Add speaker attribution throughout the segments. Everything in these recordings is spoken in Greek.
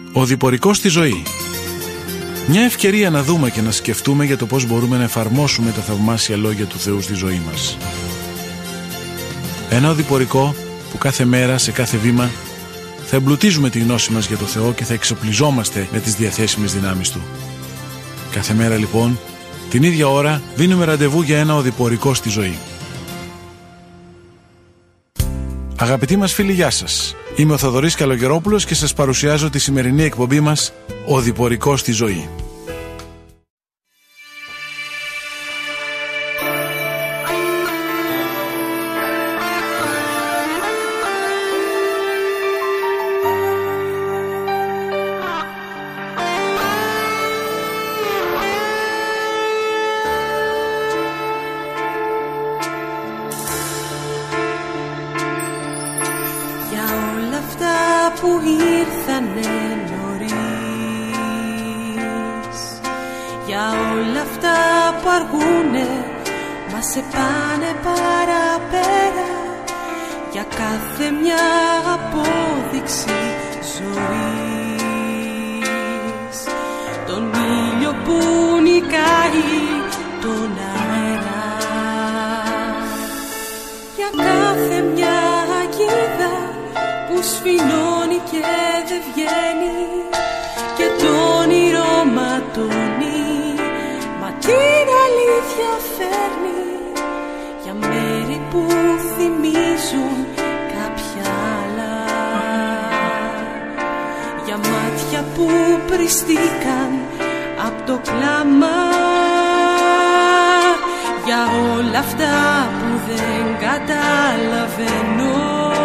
Speaker 1: Ο διπορικός στη ζωή. Μια ευκαιρία να δούμε και να σκεφτούμε για το πώς μπορούμε να εφαρμόσουμε τα θαυμάσια λόγια του Θεού στη ζωή μας. Ένα οδηπορικό που κάθε μέρα, σε κάθε βήμα, θα εμπλουτίζουμε τη γνώση μας για το Θεό και θα εξοπλιζόμαστε με τις διαθέσιμες δυνάμεις Του. Κάθε μέρα λοιπόν, την ίδια ώρα, δίνουμε ραντεβού για ένα οδηπορικό στη ζωή. Αγαπητοί μας φίλοι, γεια σας. Είμαι ο Θοδωρής Καλογερόπουλος και σας παρουσιάζω τη σημερινή εκπομπή μας «Οδηπορικό στη ζωή».
Speaker 2: σε πάνε παραπέρα για κάθε μια απόδειξη ζωής. Τον ήλιο που νικάει τον αέρα, για κάθε μια αγίδα που σφινώνει και δεν βγαίνει και το όνειρο ματώνει, μα την αλήθεια φέρνει. Για μέρη που θυμίζουν κάποια άλλα, για μάτια που πριστήκαν απ' το κλάμα, για όλα αυτά που δεν καταλαβαίνω,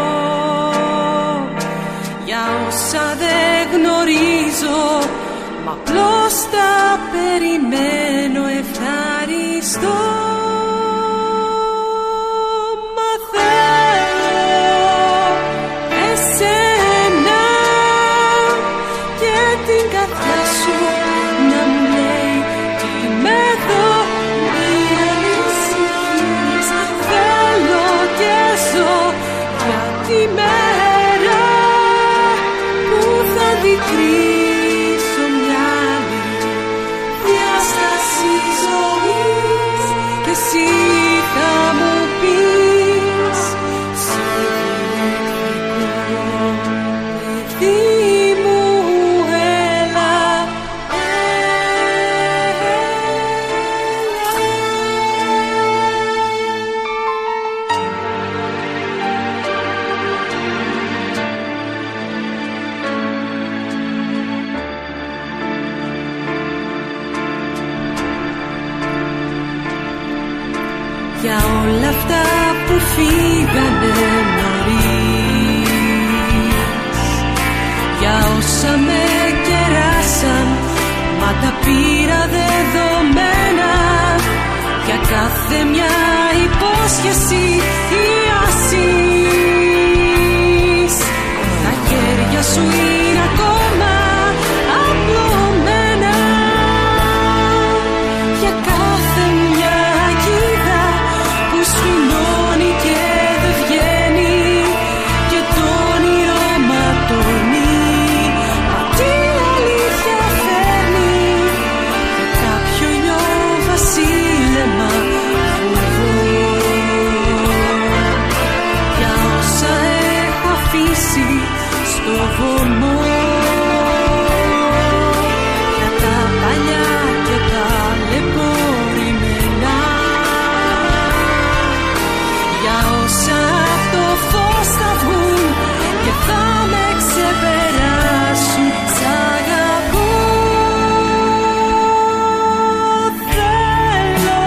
Speaker 2: για όσα δεν γνωρίζω, μα απλώς τα περιμένω ευχαριστώ. Κρίσω μια άλλη διάσταση ζωής και εσύ θα μου πεις σε διεκδικώ παιδί μου, έλα, για όλα αυτά που φύγανε νωρίς, για όσα με κεράσαν, μα τα πήρα δεδομένα, για κάθε μια υπόσχεση ή ασύς. Τα χέρια σου είναι ακόμα απλωμένα, για κάθε μια αγίδα που σφινώνει και δεν βγαίνει και το όνειρο ματώνει, μα την αλήθεια φέρνει και κάποιο ήλιο βασίλεμα φοβώ, για όσα έχω αφήσει στο βωμό, για τα παλιά και τα λεπορημένα, για όσα από το φως θα βγουν και θα με ξεπεράσουν. Σ' αγαπώ, θέλω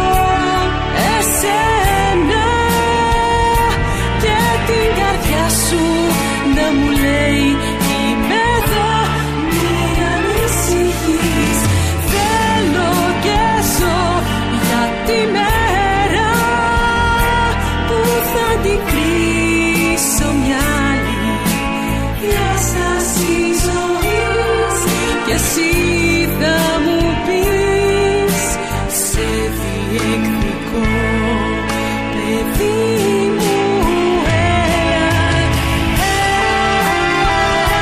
Speaker 2: εσένα και την καρδιά σου να μου λέει είμαι εδώ, μη ανησυχείς. Θέλω και ζω για τη μέρα που θα την κρίσω μια άλλη διάσταση ζωής και εσύ θα μου πεις σε διεκδικώ παιδί μου, έλα, έλα.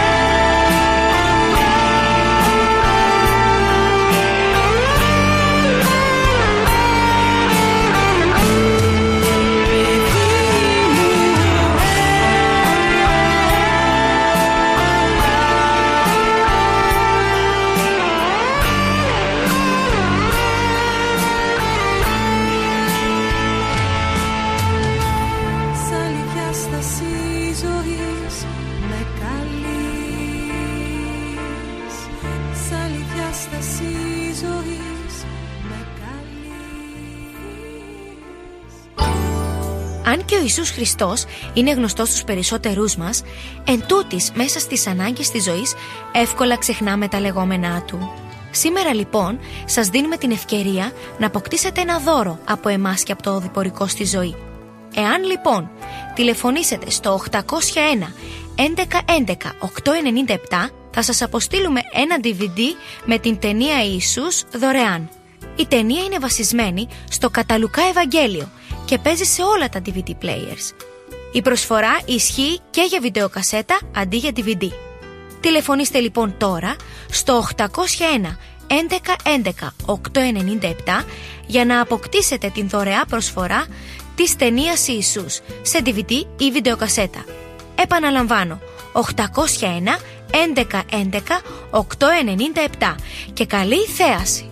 Speaker 3: Αν και ο Ιησούς Χριστός είναι γνωστός στους περισσότερούς μας, εν τούτης μέσα στις ανάγκες της ζωής εύκολα ξεχνάμε τα λεγόμενά του. Σήμερα λοιπόν σας δίνουμε την ευκαιρία να αποκτήσετε ένα δώρο από εμάς και από το οδηπορικό στη ζωή. Εάν λοιπόν τηλεφωνήσετε στο 801 1111 897, θα σας αποστείλουμε ένα DVD με την ταινία Ιησούς δωρεάν. Η ταινία είναι βασισμένη στο κατά Λουκά Ευαγγέλιο και παίζει σε όλα τα DVD players. Η προσφορά ισχύει και για βιντεοκασέτα αντί για DVD. Τηλεφωνήστε λοιπόν τώρα στο 801 1111 897 για να αποκτήσετε την δωρεά προσφορά της ταινίας Ιησούς σε DVD ή βιντεοκασέτα. Επαναλαμβάνω, 801 1111 897 και καλή θέαση!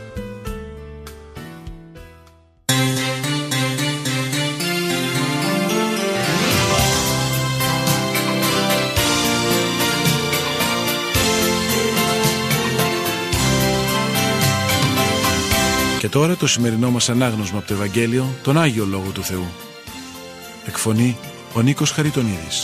Speaker 1: Και τώρα το σημερινό μας ανάγνωσμα από το Ευαγγέλιο, τον Άγιο Λόγο του Θεού. Εκφωνεί ο Νίκος Χαριτονίδης.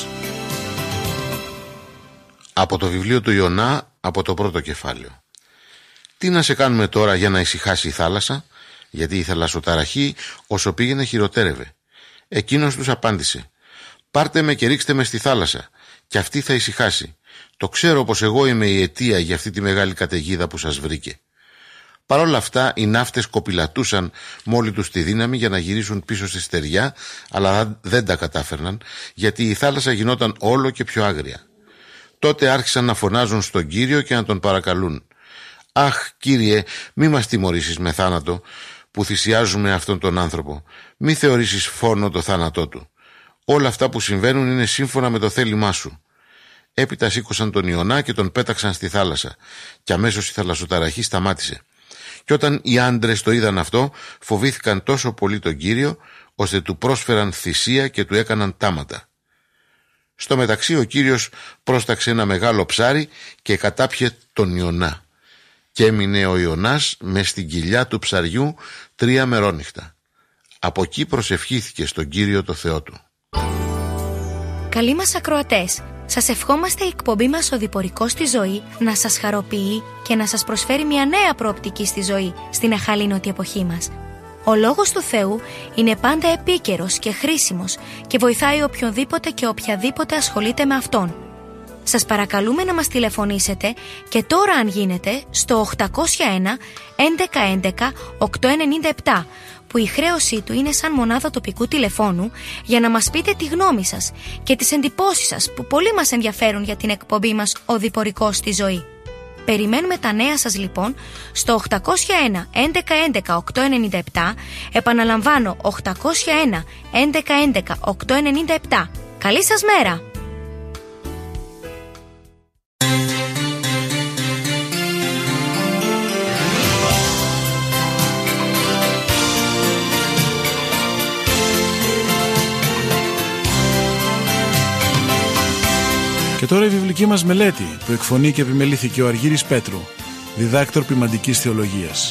Speaker 4: Από το βιβλίο του Ιωνά, από το πρώτο κεφάλαιο. Τι να σε κάνουμε τώρα για να ησυχάσει η θάλασσα? Γιατί η θαλασσοταραχή όσο πήγαινε χειροτέρευε. Εκείνος τους απάντησε: πάρτε με και ρίξτε με στη θάλασσα, και αυτή θα ησυχάσει. Το ξέρω πως εγώ είμαι η αιτία για αυτή τη μεγάλη καταιγίδα που σας βρήκε. Παρ' όλα αυτά οι ναύτες κοπηλατούσαν μόλι τους τη δύναμη για να γυρίσουν πίσω στη στεριά, αλλά δεν τα κατάφερναν, γιατί η θάλασσα γινόταν όλο και πιο άγρια. Τότε άρχισαν να φωνάζουν στον Κύριο και να τον παρακαλούν: «Αχ, Κύριε, μη μας τιμωρήσεις με θάνατο που θυσιάζουμε αυτόν τον άνθρωπο. Μη θεωρήσεις φόνο το θάνατό του. Όλα αυτά που συμβαίνουν είναι σύμφωνα με το θέλημά σου». Έπειτα σήκωσαν τον Ιωνά και τον πέταξαν στη θάλασσα, και αμέσως η θαλασσοταραχή σταμάτησε. Και όταν οι άντρες το είδαν αυτό, φοβήθηκαν τόσο πολύ τον Κύριο, ώστε του πρόσφεραν θυσία και του έκαναν τάματα. Στο μεταξύ ο Κύριος πρόσταξε ένα μεγάλο ψάρι και κατάπιε τον Ιωνά. Και έμεινε ο Ιωνάς μες στην κοιλιά του ψαριού 3 μερόνυχτα. Από εκεί προσευχήθηκε στον Κύριο το Θεό του.
Speaker 3: Καλοί μας ακροατές, σας ευχόμαστε η εκπομπή μας «Οδηπορικό στη ζωή» να σας χαροποιεί και να σας προσφέρει μια νέα προοπτική στη ζωή στην αχαλήνωτη εποχή μας. Ο Λόγος του Θεού είναι πάντα επίκαιρος και χρήσιμος και βοηθάει οποιονδήποτε και οποιαδήποτε ασχολείται με Αυτόν. Σας παρακαλούμε να μας τηλεφωνήσετε και τώρα αν γίνεται στο 801 1111 897, που η χρέωσή του είναι σαν μονάδα τοπικού τηλεφώνου, για να μας πείτε τη γνώμη σας και τις εντυπώσεις σας που πολύ μας ενδιαφέρουν για την εκπομπή μας «Οδηπορικό στη ζωή». Περιμένουμε τα νέα σας λοιπόν στο 801 1111 897, επαναλαμβάνω 801 1111 897. Καλή σας μέρα!
Speaker 1: Και τώρα η βιβλική μας μελέτη που εκφωνεί και επιμελήθηκε ο Αργύρης Πέτρου, διδάκτορ ποιμαντικής θεολογίας.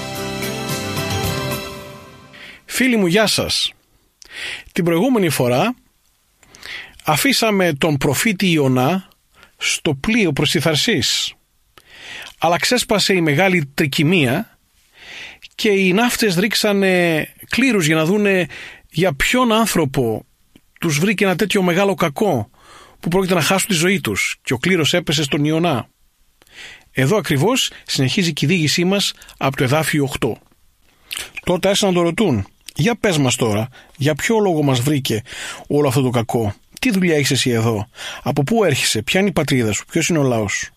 Speaker 5: Φίλοι μου, γεια σας. Την προηγούμενη φορά αφήσαμε τον προφήτη Ιωνά στο πλοίο προς τη Θαρσής, αλλά ξέσπασε η μεγάλη τρικυμία και οι ναύτες ρίξανε κλήρους για να δούνε για ποιον άνθρωπο τους βρήκε ένα τέτοιο μεγάλο κακό που πρόκειται να χάσουν τη ζωή τους, και ο κλήρος έπεσε στον Ιωνά. Εδώ ακριβώς συνεχίζει η διήγησή μας από το εδάφιο 8. Τότε άρχισαν να το ρωτούν: για πες μας τώρα, για ποιο λόγο μας βρήκε όλο αυτό το κακό? Τι δουλειά έχεις εσύ εδώ? Από πού έρχεσαι? Ποια είναι η πατρίδα σου? Ποιος είναι ο λαός σου?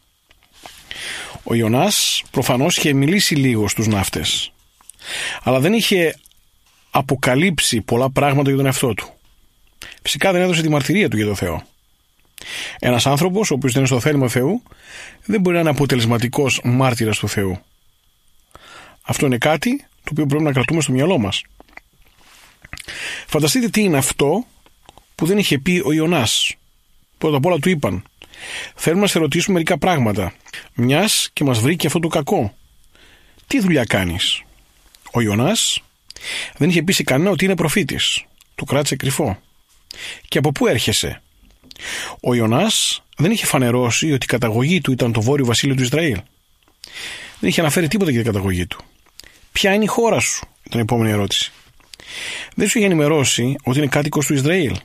Speaker 5: Ο Ιωνάς προφανώς είχε μιλήσει λίγο στους ναύτες, αλλά δεν είχε αποκαλύψει πολλά πράγματα για τον εαυτό του. Φυσικά δεν έδωσε τη μαρτυρία του για το Θεό. Ένας άνθρωπος ο οποίος δεν είναι στο θέλημα Θεού δεν μπορεί να είναι αποτελεσματικός μάρτυρας του Θεού. Αυτό είναι κάτι το οποίο πρέπει να κρατούμε στο μυαλό μας. Φανταστείτε τι είναι αυτό που δεν είχε πει ο Ιωνάς. Πρώτα απ' όλα του είπαν: θέλουμε να σε ρωτήσουμε μερικά πράγματα, μιας και μας βρήκε αυτό το κακό. Τι δουλειά κάνεις? Ο Ιωνάς δεν είχε πει σε κανένα ότι είναι προφήτης. του κράτησε κρυφό. Και από πού έρχεσαι? Ο Ιωνάς δεν είχε φανερώσει ότι η καταγωγή του ήταν το βόρειο βασίλειο του Ισραήλ. Δεν είχε αναφέρει τίποτα για την καταγωγή του. Ποια είναι η χώρα σου? Ήταν η επόμενη ερώτηση. Δεν σου είχε ενημερώσει ότι είναι κάτοικος του Ισραήλ?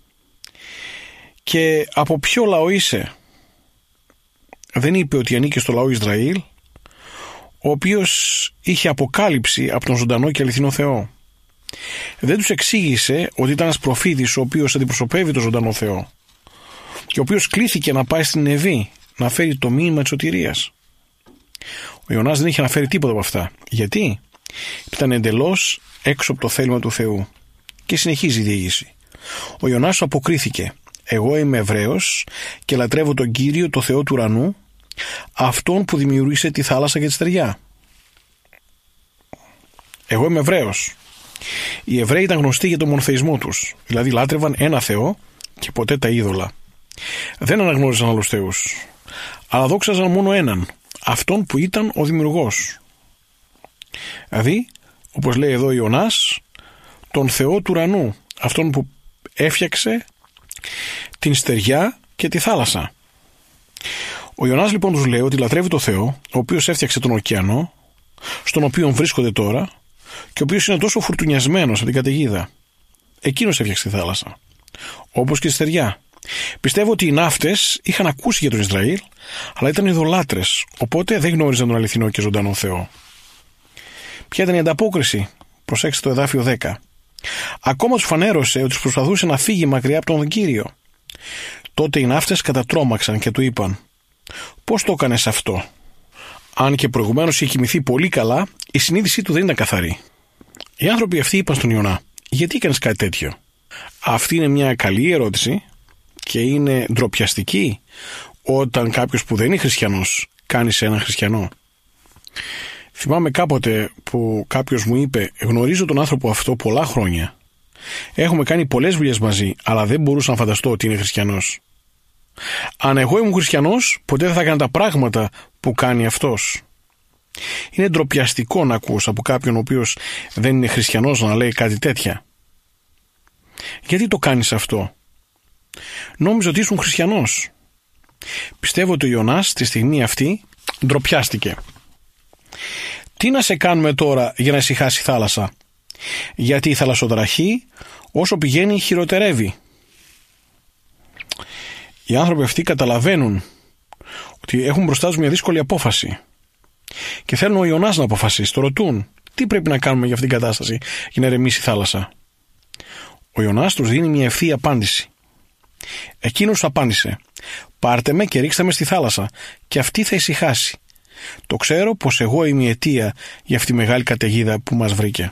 Speaker 5: Και από ποιο λαό είσαι? Δεν είπε ότι ανήκε στο λαό Ισραήλ, ο οποίος είχε αποκάλυψη από τον ζωντανό και αληθινό Θεό. Δεν τους εξήγησε ότι ήταν ένας προφήτης ο οποίος αντιπροσωπεύει τον ζωντανό Θεό και ο οποίος κλήθηκε να πάει στην Νινεβή να φέρει το μήνυμα της σωτηρίας. Ο Ιωνάς δεν είχε αναφέρει τίποτα από αυτά. Γιατί? Ήταν εντελώς έξω από το θέλημα του Θεού. Και συνεχίζει η διήγηση. Ο Ιωνάς αποκρίθηκε: εγώ είμαι Εβραίος και λατρεύω τον Κύριο, το Θεό του ουρανού, αυτόν που δημιούργησε τη θάλασσα και τη στεριά. Εγώ είμαι Εβραίος. Οι Εβραίοι ήταν γνωστοί για τον μονοθεϊσμό τους, δηλαδή λάτρευαν ένα Θεό και ποτέ τα είδωλα. Δεν αναγνώριζαν άλλους θεούς, αλλά δόξαζαν μόνο έναν, αυτόν που ήταν ο δημιουργός. Δηλαδή, όπως λέει εδώ Ιωνάς, τον Θεό του ουρανού, αυτόν που έφτιαξε την στεριά και τη θάλασσα. Ο Ιωνάς λοιπόν τους λέει ότι λατρεύει το Θεό, ο οποίος έφτιαξε τον ωκεανό, στον οποίο βρίσκονται τώρα, και ο οποίος είναι τόσο φουρτουνιασμένος από την καταιγίδα. Εκείνος έφτιαξε τη θάλασσα, όπως και τη στεριά. Πιστεύω ότι οι ναύτες είχαν ακούσει για τον Ισραήλ, αλλά ήταν ειδωλάτρες, οπότε δεν γνώριζαν τον αληθινό και ζωντανό Θεό. Ποια ήταν η ανταπόκριση? Προσέξτε το εδάφιο 10. Ακόμα τους φανέρωσε ότι προσπαθούσε να φύγει μακριά από τον Κύριο. Τότε οι ναύτες κατατρόμαξαν και του είπαν: πώς το έκανες αυτό? Αν και προηγουμένως είχε κοιμηθεί πολύ καλά, η συνείδησή του δεν ήταν καθαρή. Οι άνθρωποι αυτοί είπαν στον Ιωνά: γιατί έκανες κάτι τέτοιο? Αυτή είναι μια καλή ερώτηση και είναι ντροπιαστική όταν κάποιος που δεν είναι χριστιανός κάνει σε έναν χριστιανό. Θυμάμαι κάποτε που κάποιος μου είπε: γνωρίζω τον άνθρωπο αυτό πολλά χρόνια. Έχουμε κάνει πολλές δουλειές μαζί, αλλά δεν μπορούσα να φανταστώ ότι είναι χριστιανός. Αν εγώ ήμουν χριστιανός, ποτέ δεν θα έκανα τα πράγματα που κάνει αυτός. Είναι ντροπιαστικό να ακούς από κάποιον ο οποίος δεν είναι χριστιανός να λέει κάτι τέτοια. Γιατί το κάνεις αυτό? Νόμιζα ότι ήσουν χριστιανός. Πιστεύω ότι ο Ιωνάς τη στιγμή αυτή ντροπιάστηκε. Τι να σε κάνουμε τώρα για να ησυχάσει η θάλασσα? Γιατί η θαλασσοδραχή όσο πηγαίνει χειροτερεύει. Οι άνθρωποι αυτοί καταλαβαίνουν ότι έχουν μπροστά τους μια δύσκολη απόφαση και θέλουν ο Ιωνάς να αποφασίσει. Το ρωτούν: τι πρέπει να κάνουμε για αυτήν την κατάσταση για να ηρεμήσει η θάλασσα? Ο Ιωνάς τους δίνει μια ευθεία απάντηση. Εκείνος απάντησε: πάρτε με και ρίξτε με στη θάλασσα και αυτή θα ησυχάσει. Το ξέρω πως εγώ είμαι η αιτία για αυτή τη μεγάλη καταιγίδα που μας βρήκε.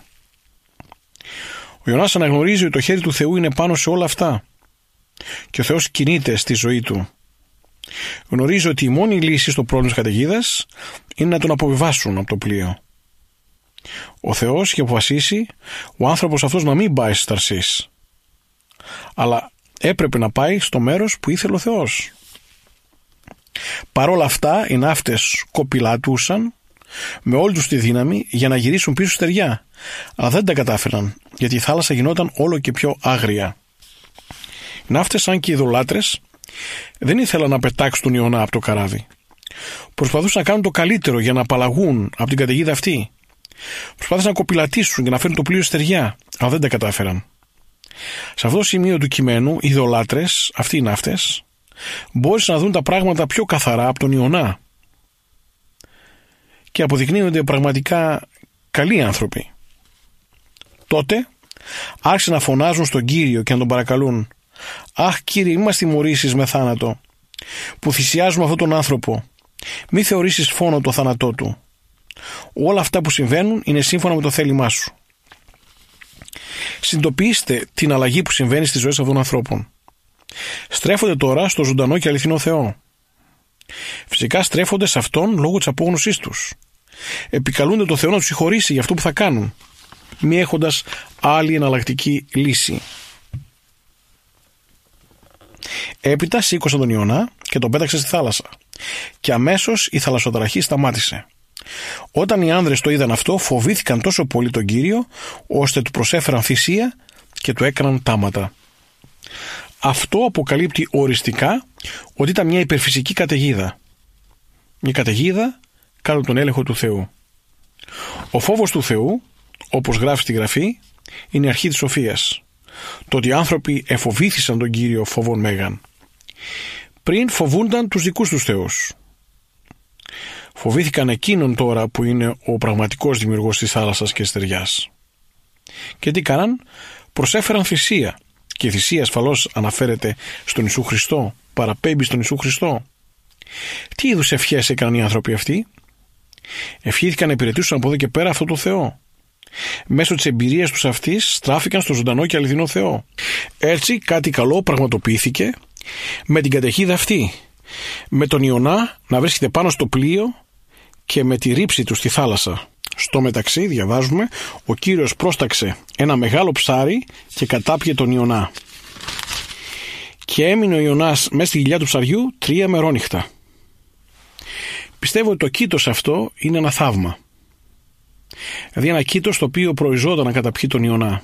Speaker 5: Ο Ιωνάς αναγνωρίζει ότι το χέρι του Θεού είναι πάνω σε όλα αυτά και ο Θεός κινείται στη ζωή του. Γνωρίζει ότι η μόνη λύση στο πρόβλημα της καταιγίδας είναι να τον αποβιβάσουν από το πλοίο. Ο Θεός είχε αποφασίσει ο άνθρωπος αυτός να μην πάει στις Ταρσίς, αλλά έπρεπε να πάει στο μέρος που ήθελε ο Θεός. Παρόλα αυτά οι ναύτες κοπηλάτουσαν με όλη τους τη δύναμη για να γυρίσουν πίσω στεριά, αλλά δεν τα κατάφεραν γιατί η θάλασσα γινόταν όλο και πιο άγρια. Οι ναύτες, σαν και οι ειδωλάτρες, δεν ήθελαν να πετάξουν τον Ιωνά από το καράβι. Προσπαθούσαν να κάνουν το καλύτερο για να απαλλαγούν από την καταιγίδα αυτή. Προσπάθησαν να κοπηλατήσουν για να φέρουν το πλοίο στεριά, αλλά δεν τα κατάφεραν. Σε αυτό το σημείο του κειμένου, οι ειδωλάτρες, αυτοί οι ναύτες, μπόρεσαν να δουν τα πράγματα πιο καθαρά από τον Ιωνά και αποδεικνύονται πραγματικά καλοί άνθρωποι. Τότε άρχισαν να φωνάζουν στον Κύριο και να τον παρακαλούν: αχ Κύριε, μη μας τιμωρήσεις με θάνατο, που θυσιάζουμε αυτόν τον άνθρωπο. Μη θεωρήσεις φόνο το θάνατό του. Όλα αυτά που συμβαίνουν είναι σύμφωνα με το θέλημά σου. Συνειδητοποιήστε την αλλαγή που συμβαίνει στις ζωές αυτών των ανθρώπων. Στρέφονται τώρα στο ζωντανό και αληθινό Θεό. Φυσικά στρέφονται σε Αυτόν λόγω της απόγνωσής τους. Επικαλούνται το Θεό να τους συγχωρήσει για αυτό που θα κάνουν, μη έχοντας άλλη εναλλακτική λύση. Έπειτα σήκωσαν τον Ιωνά και τον πέταξε στη θάλασσα και αμέσως η θαλασσοδραχή σταμάτησε. Όταν οι άνδρες το είδαν αυτό, φοβήθηκαν τόσο πολύ τον Κύριο ώστε του προσέφεραν θυσία και του έκαναν τάματα. Αυτό αποκαλύπτει οριστικά ότι ήταν μια υπερφυσική καταιγίδα. Μια καταιγίδα κάτω τον έλεγχο του Θεού. Ο φόβος του Θεού, όπως γράφει στη Γραφή, είναι η αρχή της σοφίας. Το ότι οι άνθρωποι εφοβήθησαν τον Κύριο φοβών μέγαν. Πριν φοβούνταν τους δικούς τους θεούς. Φοβήθηκαν εκείνον τώρα που είναι ο πραγματικός δημιουργός της θάλασσας και της στεριάς. Και τι κάναν? Προσέφεραν θυσία. Και η θυσία ασφαλώς αναφέρεται στον Ιησού Χριστό, παραπέμπει στον Ιησού Χριστό. Τι είδους ευχές έκαναν οι άνθρωποι αυτοί? Ευχήθηκαν να υπηρετήσουν από εδώ και πέρα αυτό το Θεό. Μέσω της εμπειρίας τους αυτής στράφηκαν στο ζωντανό και αληθινό Θεό. Έτσι κάτι καλό πραγματοποιήθηκε με την καταιγίδα αυτή. Με τον Ιωνά να βρίσκεται πάνω στο πλοίο και με τη ρήψη του στη θάλασσα. Στο μεταξύ, διαβάζουμε, ο Κύριος πρόσταξε ένα μεγάλο ψάρι και κατάπιε τον Ιωνά. Και έμεινε ο Ιωνάς μέσα στη κοιλιά του ψαριού 3 μερόνυχτα. Πιστεύω ότι το κήτος αυτό είναι ένα θαύμα. Δηλαδή ένα κήτος το οποίο προϊζόταν να καταπιεί τον Ιωνά.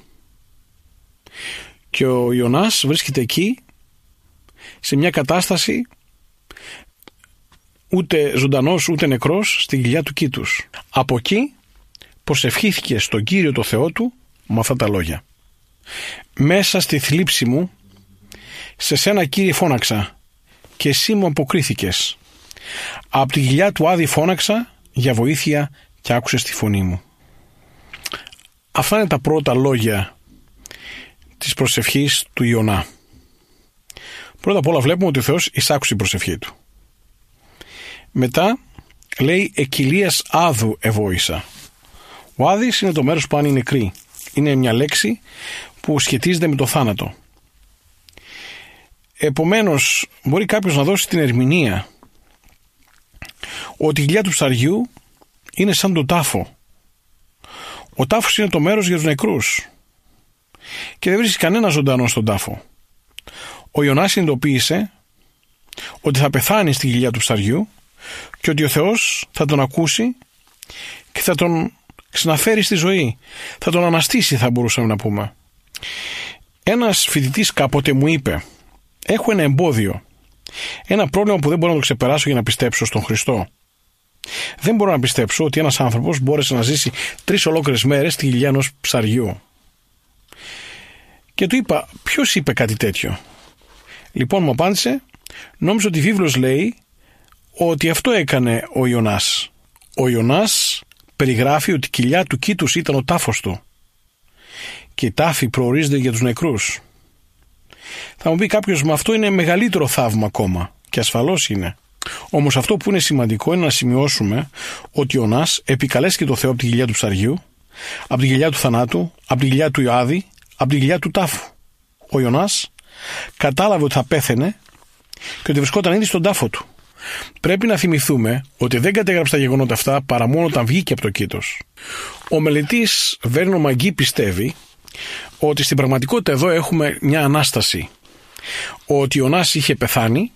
Speaker 5: Και ο Ιωνάς βρίσκεται εκεί σε μια κατάσταση ούτε ζωντανός ούτε νεκρός στην κοιλιά του κήτους. Από εκεί προσευχήθηκε στον Κύριο το Θεό του με αυτά τα λόγια. Μέσα στη θλίψη μου σε σένα, Κύριε, φώναξα και εσύ μου αποκρίθηκες. Από τη κοιλιά του Άδη φώναξα για βοήθεια και άκουσες τη φωνή μου. Αυτά είναι τα πρώτα λόγια της προσευχής του Ιωνά. Πρώτα απ' όλα βλέπουμε ότι ο Θεός εισάκουσε την προσευχή του. Μετά λέει εκκυλίας Άδου εβόησα. Ο Άδης είναι το μέρος που πάνε οι νεκροί. Είναι μια λέξη που σχετίζεται με το θάνατο. Επομένως μπορεί κάποιος να δώσει την ερμηνεία ότι η κοιλιά του ψαριού είναι σαν τον τάφο. Ο τάφος είναι το μέρος για τους νεκρούς και δεν βρίσκει κανένα ζωντανό στον τάφο. Ο Ιωνάς συνειδητοποίησε ότι θα πεθάνει στη κοιλιά του ψαριού και ότι ο Θεός θα τον ακούσει και θα τον ξαναφέρει στη ζωή. Θα τον αναστήσει, θα μπορούσαμε να πούμε. Ένας φοιτητής κάποτε μου είπε: έχω ένα εμπόδιο, ένα πρόβλημα που δεν μπορώ να το ξεπεράσω για να πιστέψω στον Χριστό. Δεν μπορώ να πιστέψω ότι ένας άνθρωπος μπόρεσε να ζήσει 3 ολόκληρες μέρες στη κοιλιά ενός ψαριού. Και του είπα: ποιος είπε κάτι τέτοιο? Λοιπόν μου απάντησε: νόμιζα ότι η βίβλος λέει ότι αυτό έκανε ο Ιωνάς. Ο Ιωνάς περιγράφει ότι η κοιλιά του κήτους ήταν ο τάφος του και οι τάφοι προορίζονται για τους νεκρούς. Θα μου πει κάποιος: μα αυτό είναι μεγαλύτερο θαύμα ακόμα, και ασφαλώς είναι. Όμως αυτό που είναι σημαντικό είναι να σημειώσουμε ότι ο Ιωνάς επικαλέστηκε το Θεό από τη κοιλιά του ψαριού, από τη κοιλιά του θανάτου, από τη κοιλιά του Ιωάδη, από τη κοιλιά του τάφου. Ο Ιωνάς κατάλαβε ότι θα πέθαινε και ότι βρισκόταν ήδη στον τάφο του. Πρέπει να θυμηθούμε ότι δεν κατέγραψε τα γεγονότα αυτά παρά μόνο όταν βγήκε από το κήτος. Ο μελετής Βέρνο Μαγκή πιστεύει ότι στην πραγματικότητα εδώ έχουμε μια ανάσταση. Ότι ο Ιωνάς είχε πεθάνει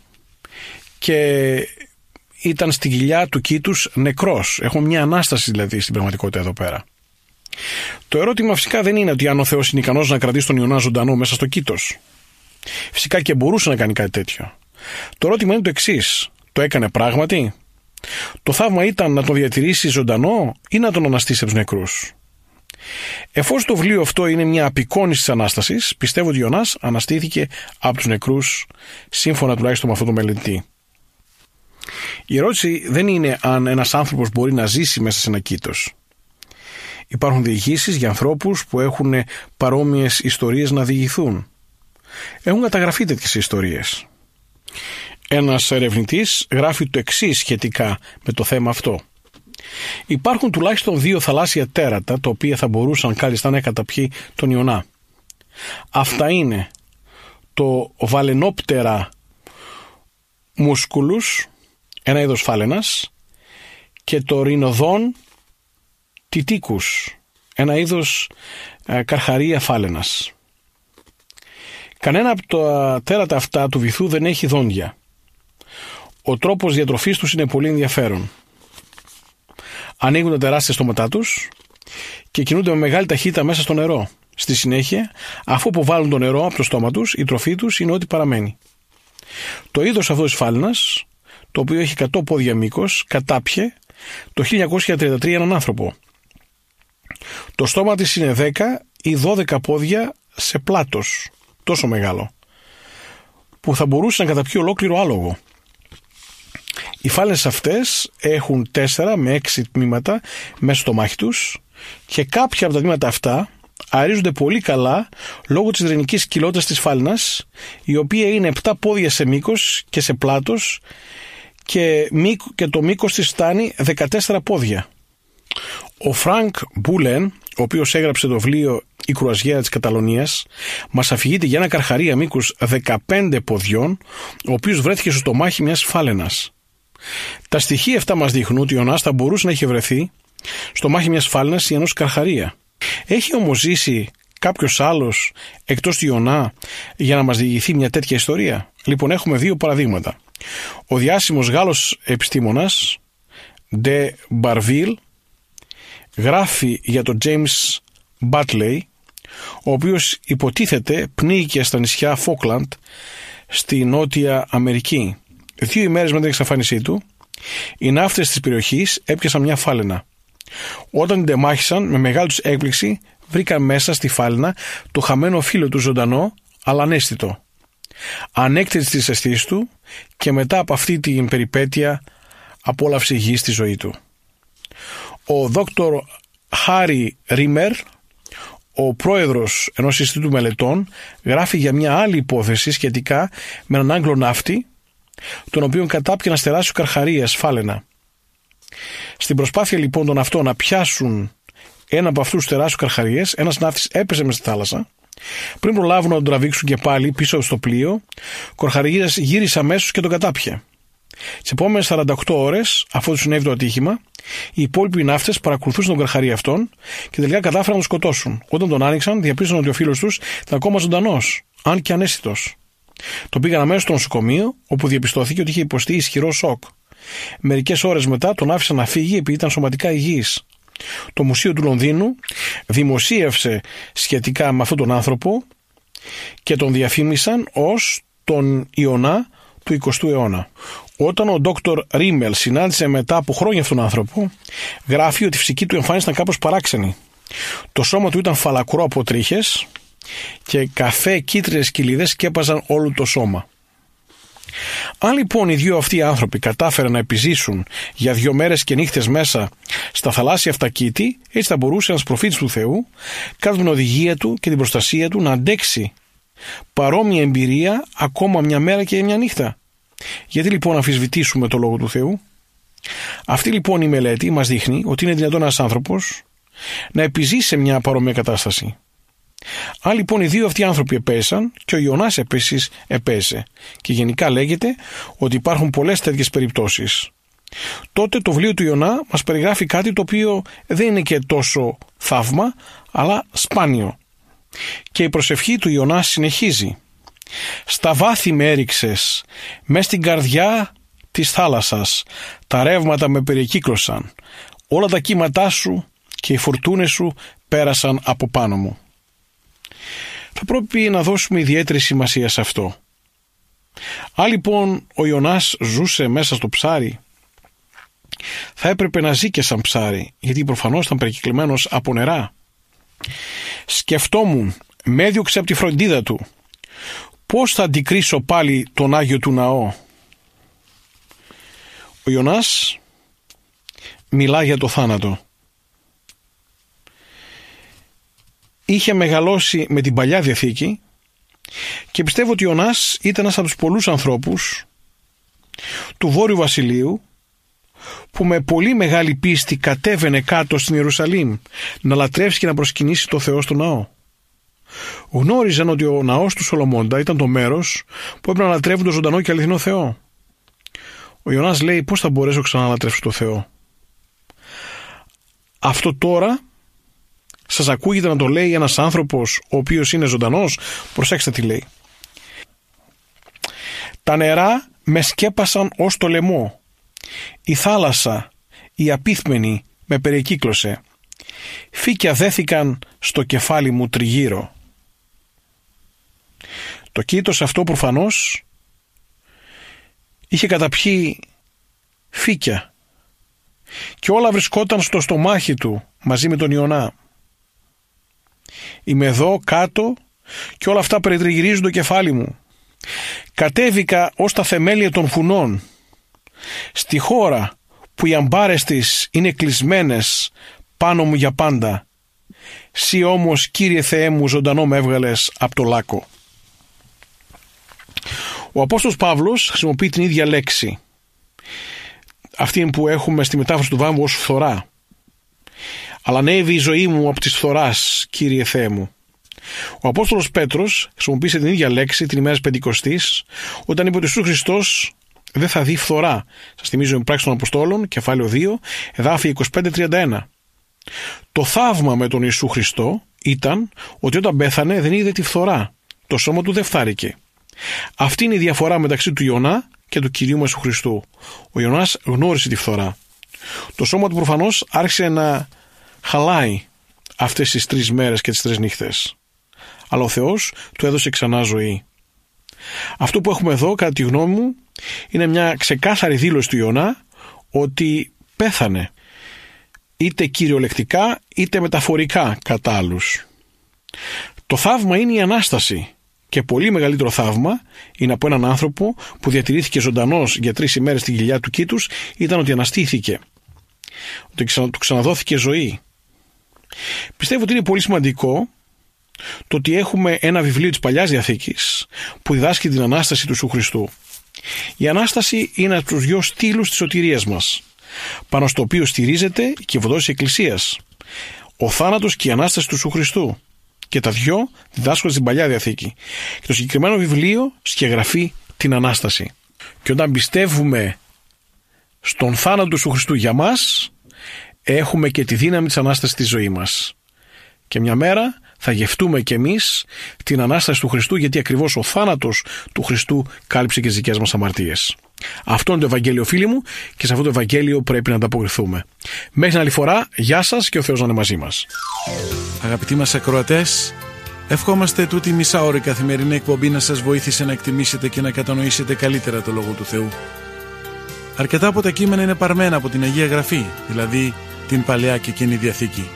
Speaker 5: και ήταν στην κοιλιά του κήτους νεκρός. Έχουμε μια ανάσταση δηλαδή στην πραγματικότητα εδώ πέρα. Το ερώτημα φυσικά δεν είναι ότι αν ο Θεός είναι ικανός να κρατήσει τον Ιωνά ζωντανό μέσα στο κήτος. Φυσικά και μπορούσε να κάνει κάτι τέτοιο. Το ερώτημα είναι το εξής: το έκανε πράγματι? Το θαύμα ήταν να τον διατηρήσει ζωντανό ή να τον αναστήσει από τους νεκρούς? Εφόσον το βιβλίο αυτό είναι μια απεικόνηση της Ανάστασης, πιστεύω ότι ο Ιωνάς αναστήθηκε από τους νεκρούς, σύμφωνα τουλάχιστον με αυτό το μελετή. Η ερώτηση δεν είναι αν ένας άνθρωπος μπορεί να ζήσει μέσα σε ένα κήτος. Υπάρχουν διηγήσεις για ανθρώπους που έχουν παρόμοιες ιστορίες να διηγηθούν. Έχουν καταγραφεί τέτοιες ιστορίες. Ένας ερευνητής γράφει το εξής σχετικά με το θέμα αυτό. Υπάρχουν τουλάχιστον 2 θαλάσσια τέρατα τα οποία θα μπορούσαν κάλλιστα να καταπιεί τον Ιωνά. Αυτά είναι το Βαλενόπτερα μουσκουλους, ένα είδος φάλαινας, και το Ρινοδόν τιτίκους, ένα είδος καρχαρία φάλαινας. Κανένα από τα τέρατα αυτά του βυθού δεν έχει δόντια. Ο τρόπος διατροφής τους είναι πολύ ενδιαφέρον. Ανοίγουν τα τεράστια στόματά τους και κινούνται με μεγάλη ταχύτητα μέσα στο νερό. Στη συνέχεια, αφού αποβάλουν το νερό από το στόμα τους, η τροφή τους είναι ό,τι παραμένει. Το είδος αυτό της φάλαινας, το οποίο έχει 100 πόδια μήκος, κατάπιε το 1933 έναν άνθρωπο. Το στόμα της είναι 10 ή 12 πόδια σε πλάτος, τόσο μεγάλο, που θα μπορούσε να καταπιεί ολόκληρο άλογο. Οι φάλαινες αυτές έχουν 4 με 6 τμήματα μέσα στο μάχη τους και κάποια από τα τμήματα αυτά αρίζονται πολύ καλά λόγω της δρενικής κοιλότητας της φάλαινας, η οποία είναι 7 πόδια σε μήκος και σε πλάτος και το μήκος της φτάνει 14 πόδια. Ο Φρανκ Μπούλεν, ο οποίος έγραψε το βιβλίο «Η κρουαζιέρα της Καταλωνίας», μας αφηγείται για ένα καρχαρία μήκους 15 ποδιών, ο οποίος βρέθηκε στο στομάχι μιας φάλαινας. Τα στοιχεία αυτά μας δείχνουν ότι ο Ιωνάς θα μπορούσε να είχε βρεθεί στο μάχη μιας φάλαινας ή ενός καρχαρία. Έχει όμως ζήσει κάποιος άλλος εκτός του Ιωνά για να μας διηγηθεί μια τέτοια ιστορία? Λοιπόν, έχουμε 2 παραδείγματα. Ο διάσημος Γάλλος επιστήμονας De Barville γράφει για τον James Butley, ο οποίος υποτίθεται πνίγηκε στα νησιά Φόκλαντ στη Νότια Αμερική. 2 ημέρες μετά την εξαφάνισή του, οι ναύτες της περιοχής έπιασαν μια φάλαινα. Όταν την τεμάχισαν, με μεγάλη τους έκπληξη βρήκαν μέσα στη φάλαινα το χαμένο φίλο του ζωντανό αλλά αναίσθητο. Ανέκτησε τις αισθήσεις του και μετά από αυτή την περιπέτεια απόλαυσε υγιή στη ζωή του. Ο Δόκτωρ Χάρι Ρίμερ, ο πρόεδρος ενός Ινστιτούτου Μελετών, γράφει για μια άλλη υπόθεση σχετικά με έναν Άγγλο ναύτη, τον οποίον κατάπιε ένας τεράστιος καρχαρίας φάλαινα. Στην προσπάθεια λοιπόν των αυτών να πιάσουν ένα από αυτούς τους τεράστιους καρχαρίες, ένας ναύτης έπεσε μες στη θάλασσα. Πριν προλάβουν να τον τραβήξουν και πάλι πίσω στο πλοίο, ο καρχαρίας γύρισε αμέσως και τον κατάπιε. Τις επόμενες 48 ώρες, αφού του συνέβη το ατύχημα, οι υπόλοιποι ναύτες παρακολουθούσαν τον καρχαρία αυτόν και τελικά κατάφεραν να τον σκοτώσουν. Όταν τον άνοιξαν, διαπίστωσαν ότι ο φίλος τους ήταν ακόμα ζωντανός, αν και αναίσθητος. Τον πήγαν αμέσως στο νοσοκομείο, όπου διαπιστώθηκε ότι είχε υποστεί ισχυρό σοκ. Μερικές ώρες μετά τον άφησαν να φύγει επειδή ήταν σωματικά υγιής. Το Μουσείο του Λονδίνου δημοσίευσε σχετικά με αυτόν τον άνθρωπο και τον διαφήμισαν ως τον Ιωνά του 20ου αιώνα. Όταν ο Δόκτωρ Ρίμελ συνάντησε μετά από χρόνια αυτόν τον άνθρωπο, γράφει ότι η φυσική του εμφάνιση ήταν κάπως παράξενη. Το σώμα του ήταν φαλακρό από τρίχες και καφέ κίτρινες κοιλίδες σκέπαζαν όλο το σώμα. Αν λοιπόν οι 2 αυτοί άνθρωποι κατάφεραν να επιζήσουν για 2 μέρες και νύχτες μέσα στα θαλάσσια αυτά κήτη, έτσι θα μπορούσε ένας προφήτης του Θεού, κάτω την οδηγία του και την προστασία του, να αντέξει παρόμοια εμπειρία ακόμα μια μέρα και μια νύχτα. Γιατί λοιπόν να αμφισβητήσουμε το Λόγο του Θεού? Αυτή λοιπόν η μελέτη μας δείχνει ότι είναι δυνατόν ένας άνθρωπος να επιζήσει σε μια παρόμοια κατάσταση. Αν λοιπόν οι 2 αυτοί άνθρωποι επέσαν και ο Ιωνάς επίσης επέσε, και γενικά λέγεται ότι υπάρχουν πολλές τέτοιες περιπτώσεις, τότε το βιβλίο του Ιωνά μας περιγράφει κάτι το οποίο δεν είναι και τόσο θαύμα, αλλά σπάνιο. Και η προσευχή του Ιωνά συνεχίζει. «Στα βάθη με έριξες, μες στην καρδιά της θάλασσας, τα ρεύματα με περικύκλωσαν, όλα τα κύματά σου και οι φουρτούνες σου πέρασαν από πάνω μου». Θα πρέπει να δώσουμε ιδιαίτερη σημασία σε αυτό. Αν λοιπόν ο Ιωνάς ζούσε μέσα στο ψάρι, θα έπρεπε να ζει και σαν ψάρι, γιατί προφανώς ήταν περικυκλωμένος από νερά. Σκεφτόμουν, με έδιωξε από τη φροντίδα του, πώς θα αντικρίσω πάλι τον Άγιο του ναό. Ο Ιωνάς μιλά για το θάνατο. Είχε μεγαλώσει με την Παλιά Διαθήκη και πιστεύω ότι ο Ιωνάς ήταν ένας από τους πολλούς ανθρώπους του Βόρειου Βασιλείου που με πολύ μεγάλη πίστη κατέβαινε κάτω στην Ιερουσαλήμ να λατρεύσει και να προσκυνήσει το Θεό στο ναό. Γνώριζαν ότι ο ναός του Σολομώντα ήταν το μέρος που έπρεπε να λατρεύουν τον ζωντανό και αληθινό Θεό. Ο Ιωνάς λέει, πώς θα μπορέσω ξανά να λατρεύσω το Θεό? Αυτό τώρα σας ακούγεται να το λέει ένας άνθρωπος ο οποίος είναι ζωντανός? Προσέξτε τι λέει. Τα νερά με σκέπασαν ως το λαιμό. Η θάλασσα, η απίθμενη, με περικύκλωσε. Φύκια δέθηκαν στο κεφάλι μου τριγύρω. Το κήτος αυτό προφανώς είχε καταπιεί φύκια και όλα βρισκόταν στο στομάχι του μαζί με τον Ιωνά. Είμαι εδώ κάτω και όλα αυτά περιτριγυρίζουν το κεφάλι μου. Κατέβηκα ως τα θεμέλια των φουνών, στη χώρα που οι αμπάρες της είναι κλεισμένες πάνω μου για πάντα. Συ όμως, Κύριε Θεέ μου, ζωντανό με έβγαλες από το λάκκο. Ο Απόστολος Παύλος χρησιμοποιεί την ίδια λέξη, αυτή που έχουμε στη μετάφραση του Βάμβου ως φθορά. Αλλά ανέβη η ζωή μου από της φθοράς, Κύριε Θεέ μου. Ο Απόστολος Πέτρος χρησιμοποίησε την ίδια λέξη την ημέρα της Πεντηκοστής, όταν είπε ότι ο Ιησούς Χριστός δεν θα δει φθορά. Σας θυμίζω η πράξη των Αποστόλων, κεφάλαιο 2, εδάφη 25-31. Το θαύμα με τον Ιησού Χριστό ήταν ότι όταν πέθανε δεν είδε τη φθορά. Το σώμα του δεν φθάρηκε. Αυτή είναι η διαφορά μεταξύ του Ιωνά και του Κυρίου μας Ιησού Χριστού. Ο Ιωνάς γνώρισε τη φθορά. Το σώμα του προφανώς άρχισε να χαλάει αυτές τις 3 μέρες και τις 3 νύχτες. Αλλά ο Θεός του έδωσε ξανά ζωή. Αυτό που έχουμε εδώ, κατά τη γνώμη μου, είναι μια ξεκάθαρη δήλωση του Ιωνά ότι πέθανε, είτε κυριολεκτικά είτε μεταφορικά κατά άλλους. Το θαύμα είναι η Ανάσταση και πολύ μεγαλύτερο θαύμα είναι από έναν άνθρωπο που διατηρήθηκε ζωντανός για 3 ημέρες στην κοιλιά του κήτους, ήταν ότι αναστήθηκε, ότι του ξαναδόθηκε ζωή. Πιστεύω ότι είναι πολύ σημαντικό το ότι έχουμε ένα βιβλίο της Παλιάς Διαθήκης που διδάσκει την Ανάσταση του Ιησού Χριστού. Η Ανάσταση είναι ένας από τους 2 στήλους της σωτηρίας μας, πάνω στο οποίο στηρίζεται η κυβωτός της Εκκλησίας, ο θάνατος και η Ανάσταση του Ιησού Χριστού. Και τα 2 διδάσκονται στην Παλιά Διαθήκη. Και το συγκεκριμένο βιβλίο σκιαγραφεί την Ανάσταση. Και όταν πιστεύουμε στον θάνατο του Ιησού Χριστού για μας, έχουμε και τη δύναμη της Ανάστασης στη ζωή μας. Και μια μέρα θα γευτούμε κι εμείς την Ανάσταση του Χριστού, γιατί ακριβώς ο θάνατος του Χριστού κάλυψε και τις δικές μας αμαρτίες. Αυτό είναι το Ευαγγέλιο, φίλοι μου, και σε αυτό το Ευαγγέλιο πρέπει να ανταποκριθούμε. Μέχρι την άλλη φορά, γεια σας και ο Θεός να είναι μαζί μας.
Speaker 1: Αγαπητοί μας ακροατές, ευχόμαστε τούτη μισάωρη καθημερινή εκπομπή να σας βοήθησε να εκτιμήσετε και να κατανοήσετε καλύτερα το Λόγο του Θεού. Αρκετά από τα κείμενα είναι παρμένα από την Αγία Γραφή, δηλαδή την Παλαιά και Καινή Διαθήκη.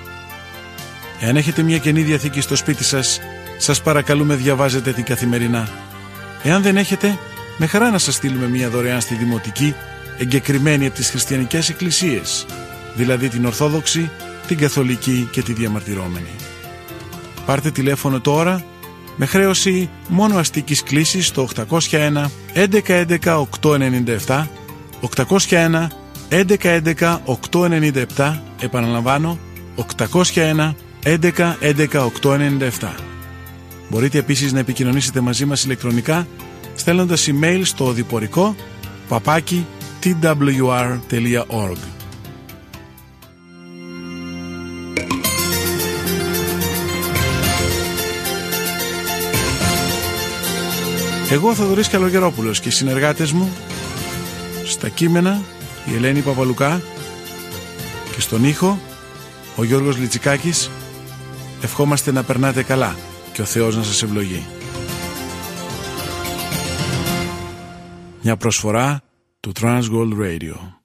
Speaker 1: Εάν έχετε μια Καινή Διαθήκη στο σπίτι σας, σας παρακαλούμε διαβάζετε την καθημερινά. Εάν δεν έχετε, με χαρά να σας στείλουμε μια δωρεάν στη Δημοτική, εγκεκριμένη από τις χριστιανικές εκκλησίες, δηλαδή την Ορθόδοξη, την Καθολική και τη Διαμαρτυρόμενη. Πάρτε τηλέφωνο τώρα με χρέωση μόνο αστικής κλήσης στο 801 1111 897, 801 1111 897, επαναλαμβάνω 801 1111 897. Μπορείτε επίσης να επικοινωνήσετε μαζί μας ηλεκτρονικά στέλνοντας email στο οδηπορικό @twr.org. Εγώ, Θοδωρής Καλογερόπουλος, και οι συνεργάτες μου στα κείμενα η Ελένη Παπαλουκά και στον ήχο ο Γιώργος Λιτσικάκης, ευχόμαστε να περνάτε καλά και ο Θεός να σας ευλογεί. Μια προσφορά του Transworld Radio.